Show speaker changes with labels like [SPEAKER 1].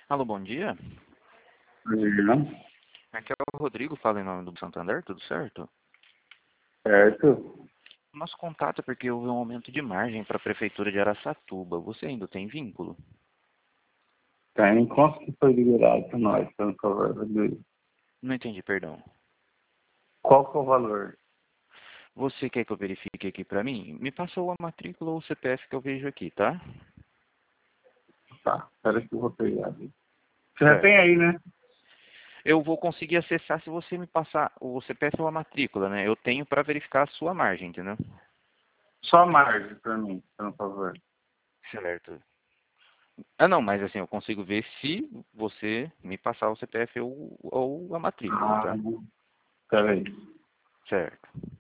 [SPEAKER 1] Alô, bom dia.
[SPEAKER 2] Não,
[SPEAKER 1] Aqui é o Rodrigo, fala em nome do Santander, tudo certo?
[SPEAKER 2] certo?
[SPEAKER 1] Nosso contato é porque houve um aumento de margem para a Prefeitura de Araçatuba. Você ainda tem vínculo?
[SPEAKER 2] Tem quanto que foi liberado para nós, pelo favor, Rodrigo?
[SPEAKER 1] Não entendi, perdão.
[SPEAKER 2] Qual que é o valor?
[SPEAKER 1] Você quer que eu verifique aqui para mim? Me passou a matrícula ou o CPF que eu vejo aqui, tá?
[SPEAKER 2] Tá, espera que eu vou pegar ali. Você já tem
[SPEAKER 1] Certo.
[SPEAKER 2] aí, né?
[SPEAKER 1] Eu vou conseguir acessar se você me passar o CPF ou a matrícula, né? Eu tenho para verificar a sua margem, entendeu?
[SPEAKER 2] Só a margem para mim, por favor.
[SPEAKER 1] Certo. Ah, não, mas assim, eu consigo ver se você me passar o CPF ou a matrícula,
[SPEAKER 2] Ah,
[SPEAKER 1] tá?
[SPEAKER 2] espera aí.
[SPEAKER 1] Certo.